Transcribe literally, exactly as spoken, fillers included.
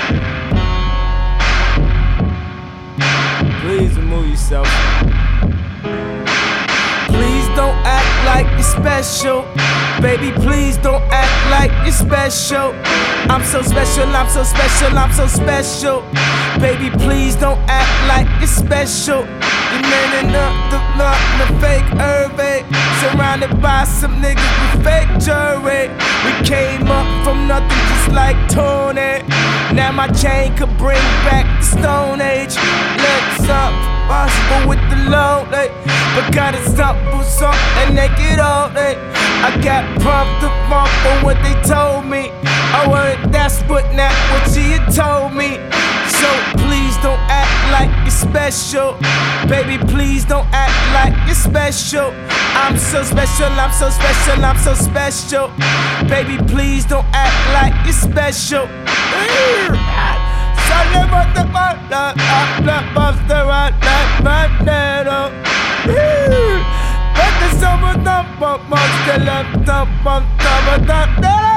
Please remove yourself. Please don't act like you're special. Baby, please don't act like you're special. I'm so special, I'm so special, I'm so special. Baby, please don't act like you're special. You're manning up the blunt and the fake Hervé, surrounded by some niggas with fake jewelry. We came up from nothing just like Tony. Now my chain could bring back the Stone Age. Let's up, possible with the load, eh? But gotta stumble something naked all day. I got pumped up off on what they told me. I wasn't desperate, not what she had told me. So please don't act like you're special. Baby, please don't act like you're special. I'm so special, I'm so special, I'm so special. Baby, please don't act like you're special. Sorry about the mother, I'm not buster, I'm not banana. But the summer dump up, monster left up on top of that.